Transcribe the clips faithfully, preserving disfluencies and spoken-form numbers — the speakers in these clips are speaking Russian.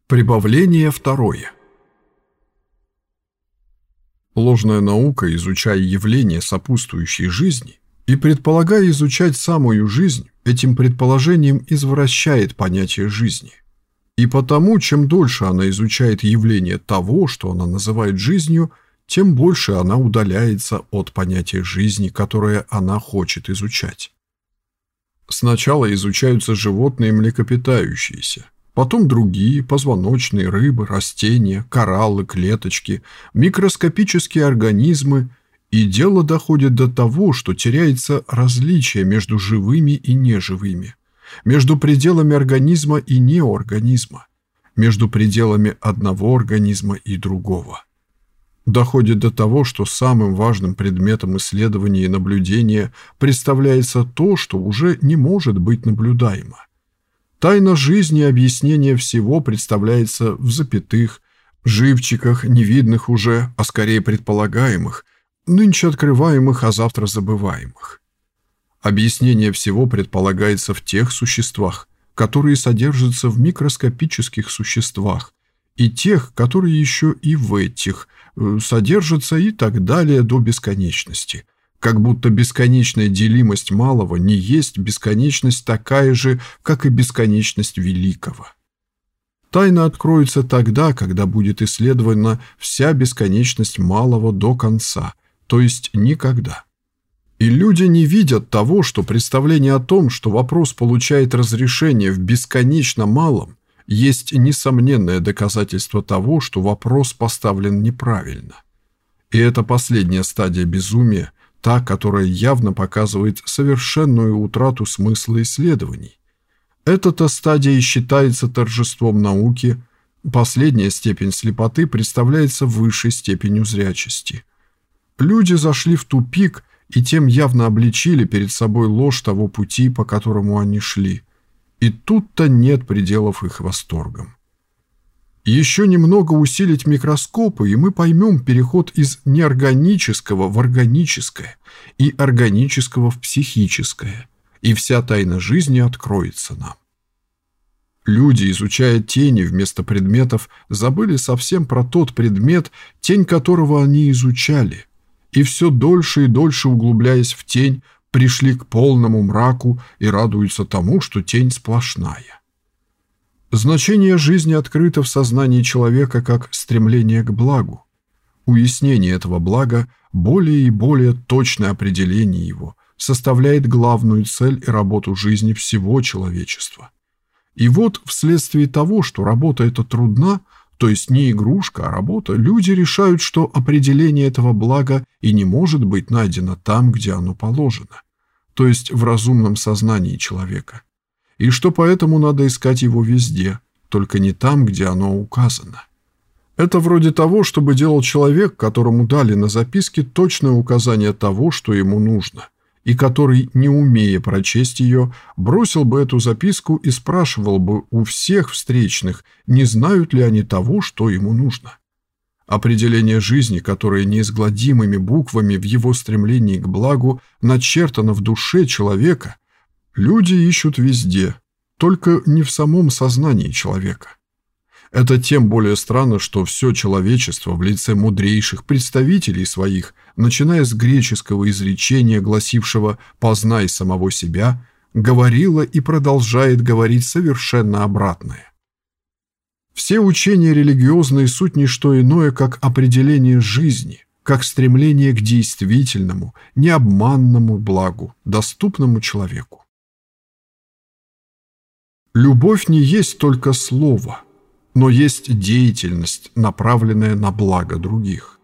Прибавление второе. Ложная наука, изучая явления, сопутствующие жизни, и предполагая изучать самую жизнь, этим предположением извращает понятие жизни. И потому, чем дольше она изучает явление того, что она называет жизнью, тем больше она удаляется от понятия жизни, которое она хочет изучать. Сначала изучаются животные млекопитающиеся, потом другие, позвоночные, рыбы, растения, кораллы, клеточки, микроскопические организмы, и дело доходит до того, что теряется различие между живыми и неживыми, между пределами организма и неорганизма, между пределами одного организма и другого. Доходит до того, что самым важным предметом исследования и наблюдения представляется то, что уже не может быть наблюдаемо. Тайна жизни и объяснение всего представляется в запятых, живчиках, невидных уже, а скорее предполагаемых, нынче открываемых, а завтра забываемых. Объяснение всего предполагается в тех существах, которые содержатся в микроскопических существах, и тех, которые еще и в этих содержатся, и так далее до бесконечности. Как будто бесконечная делимость малого не есть бесконечность такая же, как и бесконечность великого. Тайна откроется тогда, когда будет исследована вся бесконечность малого до конца, то есть никогда. И люди не видят того, что представление о том, что вопрос получает разрешение в бесконечно малом, есть несомненное доказательство того, что вопрос поставлен неправильно. И это последняя стадия безумия, та, которая явно показывает совершенную утрату смысла исследований. Эта-то стадия и считается торжеством науки, последняя степень слепоты представляется высшей степенью зрячести. Люди зашли в тупик и тем явно обличили перед собой ложь того пути, по которому они шли. И тут-то нет пределов их восторгам. Еще немного усилить микроскопы, и мы поймем переход из неорганического в органическое и органического в психическое, и вся тайна жизни откроется нам. Люди, изучая тени вместо предметов, забыли совсем про тот предмет, тень которого они изучали, и все дольше и дольше углубляясь в тень, пришли к полному мраку и радуются тому, что тень сплошная. Значение жизни открыто в сознании человека как стремление к благу. Уяснение этого блага, более и более точное определение его, составляет главную цель и работу жизни всего человечества. И вот вследствие того, что работа эта трудна, то есть не игрушка, а работа, люди решают, что определение этого блага и не может быть найдено там, где оно положено, то есть в разумном сознании человека, и что поэтому надо искать его везде, только не там, где оно указано. Это вроде того, чтобы делал человек, которому дали на записке точное указание того, что ему нужно, и который, не умея прочесть ее, бросил бы эту записку и спрашивал бы у всех встречных, не знают ли они того, что ему нужно. Определение жизни, которое неизгладимыми буквами в его стремлении к благу начертано в душе человека, люди ищут везде, только не в самом сознании человека. Это тем более странно, что все человечество в лице мудрейших представителей своих, начиная с греческого изречения, гласившего «познай самого себя», говорило и продолжает говорить совершенно обратное. Все учения религиозные суть не что иное, как определение жизни, как стремление к действительному, необманному благу, доступному человеку. Любовь не есть только слово, но есть деятельность, направленная на благо других.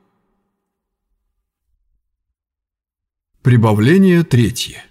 Прибавление третье.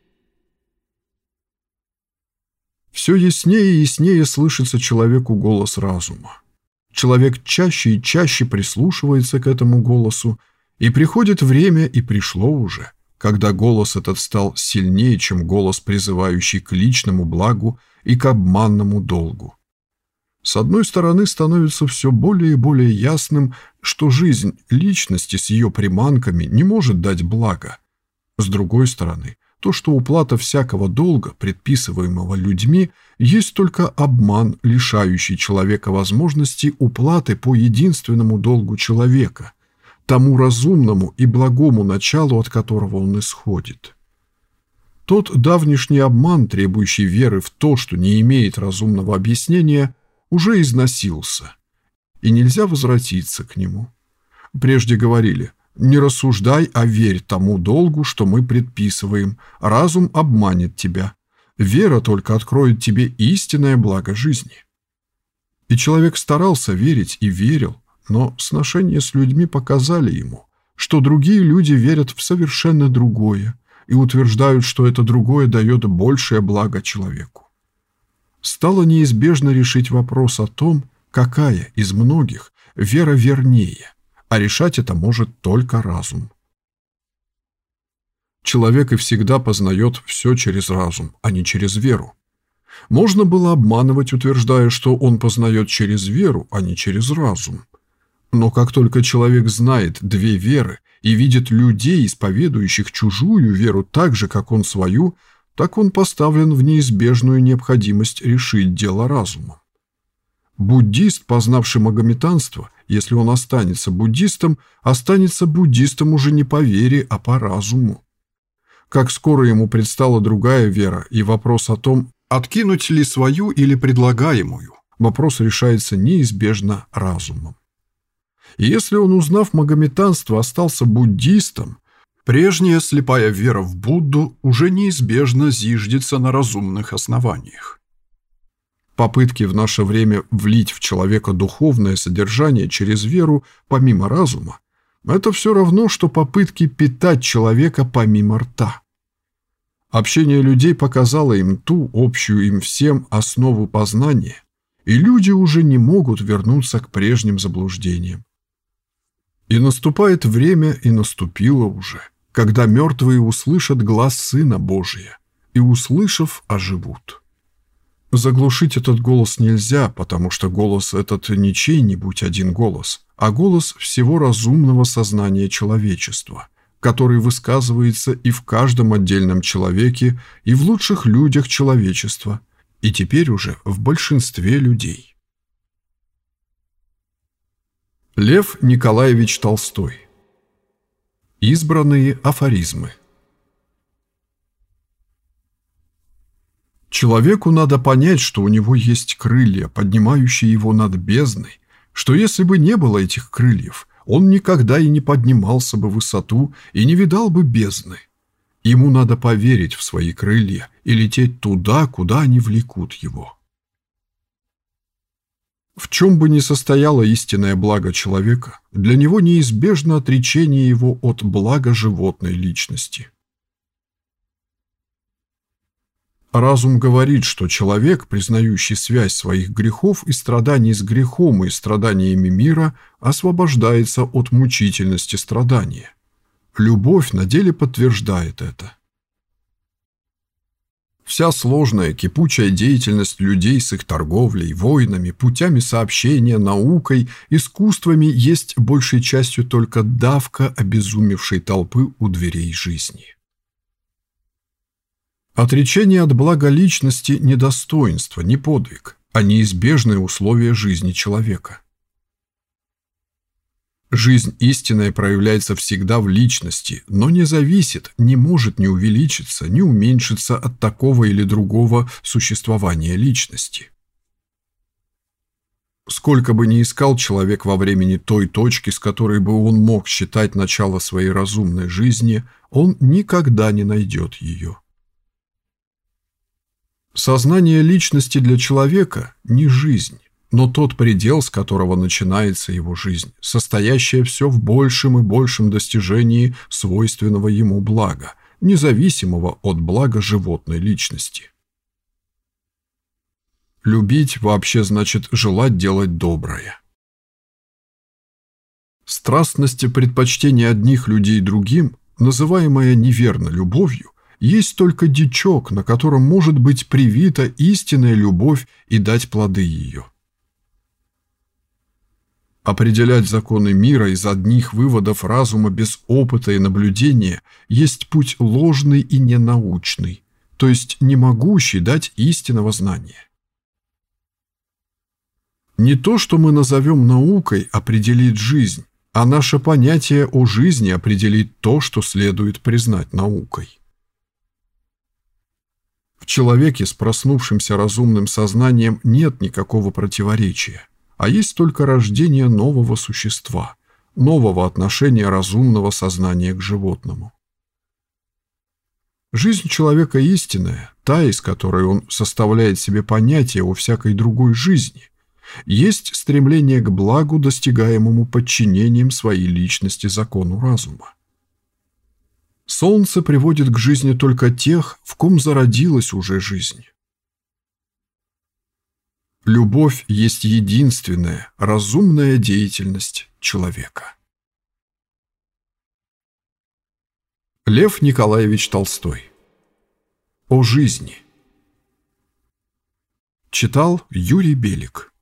Все яснее и яснее слышится человеку голос разума. Человек чаще и чаще прислушивается к этому голосу, и приходит время, и пришло уже, когда голос этот стал сильнее, чем голос, призывающий к личному благу и к обманному долгу. С одной стороны, становится все более и более ясным, что жизнь личности с ее приманками не может дать блага. С другой стороны, то, что уплата всякого долга, предписываемого людьми, есть только обман, лишающий человека возможности уплаты по единственному долгу человека, тому разумному и благому началу, от которого он исходит. Тот давнишний обман, требующий веры в то, что не имеет разумного объяснения, уже износился, и нельзя возвратиться к нему. Прежде говорили: «Не рассуждай, а верь тому долгу, что мы предписываем. Разум обманет тебя. Вера только откроет тебе истинное благо жизни». И человек старался верить и верил, но сношения с людьми показали ему, что другие люди верят в совершенно другое и утверждают, что это другое дает большее благо человеку. Стало неизбежно решить вопрос о том, какая из многих вера вернее, а решать это может только разум. Человек и всегда познает все через разум, а не через веру. Можно было обманывать, утверждая, что он познает через веру, а не через разум. Но как только человек знает две веры и видит людей, исповедующих чужую веру так же, как он свою, так он поставлен в неизбежную необходимость решить дело разумом. Буддист, познавший магометанство, если он останется буддистом, останется буддистом уже не по вере, а по разуму. Как скоро ему предстала другая вера, и вопрос о том, откинуть ли свою или предлагаемую, вопрос решается неизбежно разумом. И если он, узнав магометанство, остался буддистом, прежняя слепая вера в Будду уже неизбежно зиждется на разумных основаниях. Попытки в наше время влить в человека духовное содержание через веру помимо разума – это все равно, что попытки питать человека помимо рта. Общение людей показало им ту общую им всем основу познания, и люди уже не могут вернуться к прежним заблуждениям. И наступает время, и наступило уже, когда мертвые услышат глас Сына Божия, и, услышав, оживут. Заглушить этот голос нельзя, потому что голос этот не чей-нибудь один голос, а голос всего разумного сознания человечества, который высказывается и в каждом отдельном человеке, и в лучших людях человечества, и теперь уже в большинстве людей. Лев Николаевич Толстой. Избранные афоризмы. Человеку надо понять, что у него есть крылья, поднимающие его над бездной, что если бы не было этих крыльев, он никогда и не поднимался бы в высоту и не видал бы бездны. Ему надо поверить в свои крылья и лететь туда, куда они влекут его. В чем бы ни состояло истинное благо человека, для него неизбежно отречение его от блага животной личности. Разум говорит, что человек, признающий связь своих грехов и страданий с грехом и страданиями мира, освобождается от мучительности страдания. Любовь на деле подтверждает это. Вся сложная, кипучая деятельность людей с их торговлей, войнами, путями сообщения, наукой, искусствами есть большей частью только давка обезумевшей толпы у дверей жизни. Отречение от блага личности не достоинство, не подвиг, а неизбежные условия жизни человека. Жизнь истинная проявляется всегда в личности, но не зависит, не может ни увеличиться, ни уменьшиться от такого или другого существования личности. Сколько бы ни искал человек во времени той точки, с которой бы он мог считать начало своей разумной жизни, он никогда не найдет ее. Сознание личности для человека – не жизнь, но тот предел, с которого начинается его жизнь, состоящая все в большем и большем достижении свойственного ему блага, независимого от блага животной личности. Любить вообще значит желать делать доброе. Страстность предпочтения одних людей другим, называемая неверно любовью, есть только дичок, на котором может быть привита истинная любовь и дать плоды ее. Определять законы мира из одних выводов разума без опыта и наблюдения есть путь ложный и ненаучный, то есть не могущий дать истинного знания. Не то, что мы назовем наукой, определит жизнь, а наше понятие о жизни определит то, что следует признать наукой. В человеке с проснувшимся разумным сознанием нет никакого противоречия, а есть только рождение нового существа, нового отношения разумного сознания к животному. Жизнь человека истинная, та, из которой он составляет себе понятие о всякой другой жизни, есть стремление к благу, достигаемому подчинением своей личности закону разума. Солнце приводит к жизни только тех, в ком зародилась уже жизнь. Любовь есть единственная разумная деятельность человека. Лев Николаевич Толстой. О жизни. Читал Юрий Белик.